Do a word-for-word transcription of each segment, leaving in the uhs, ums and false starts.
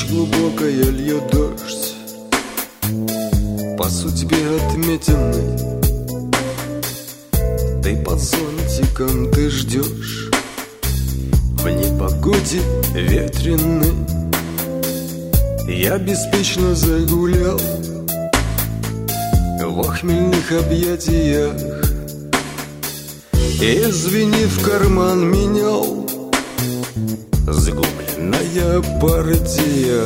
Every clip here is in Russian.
глубокая льет дождь по судьбе отметенной. Ты под зонтиком, ты ждешь в непогоде ветреной. Я беспечно загулял в хмельных объятиях и, звенив, карман менял. Заглубленная партия,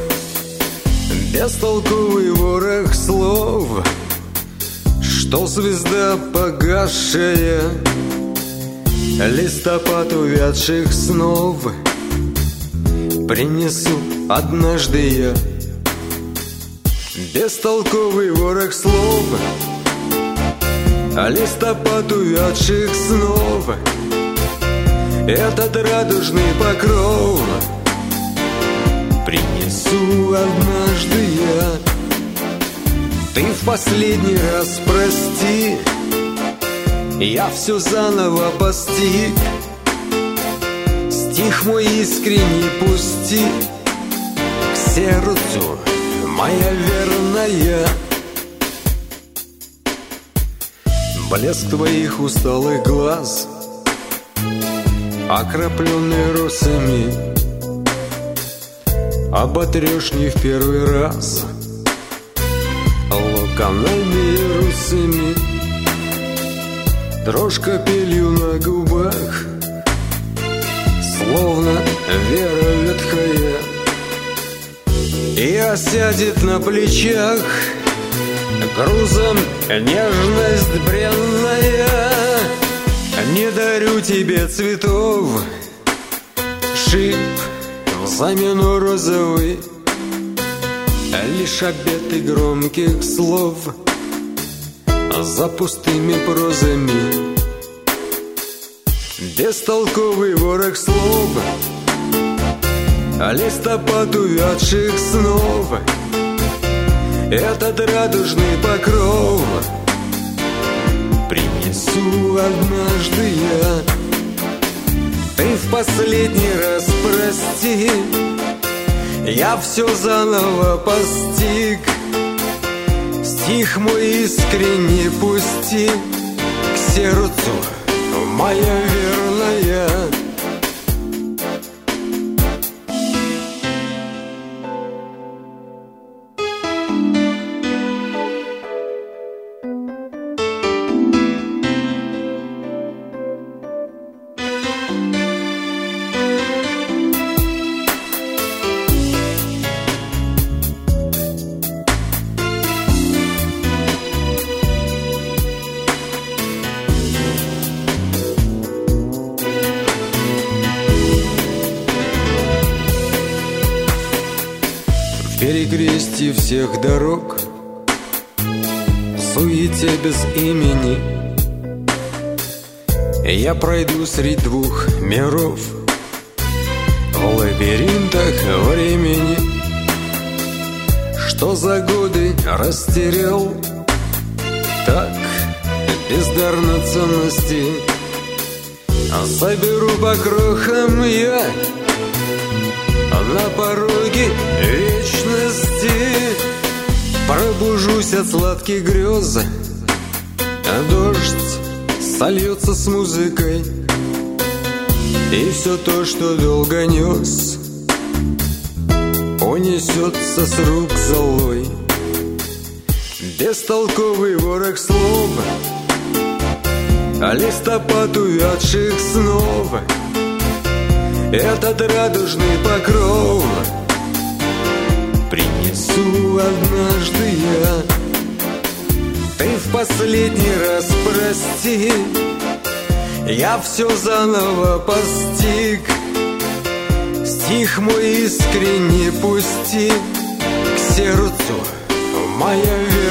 бестолковый ворох слов, что звезда погасшая, листопад увядших снов принесу однажды я. Бестолковый ворох слов, листопад увядших снов, этот радужный покров принесу однажды я. Ты в последний раз прости, я все заново постиг. Стих мой искренний пусти к сердцу, моя верная. Блеск твоих усталых глаз, окропленный росами, оботрешь не в первый раз локонами русыми. Дрожь капелью на губах, словно вера ветхая, и осядет на плечах грузом нежность бренная. Не дарю тебе цветов, шип взамену розовый, лишь обеты громких слов за пустыми прозами. Бестолковый ворох слов, листопад увядших снов, этот радужный покров принесу однажды я. Ты в последний раз прости, я все заново постиг. Стих мой искренне пусти к сердцу, моя верная. В перекрестье всех дорог, в суете без имени, я пройду средь двух миров в лабиринтах времени. Что за годы растерял так бездарно ценности, соберу по крохам я на пороге вечности. Пробужусь от сладких грез, дождь сольется с музыкой, и все то, что долго нес, унесется с рук золой. Бестолковый ворох слов, листопад увядших снов, этот радужный покров принесу однажды я. Ты в последний раз прости, я все заново постиг. Стих мой искренне пусти к сердцу, моя вера.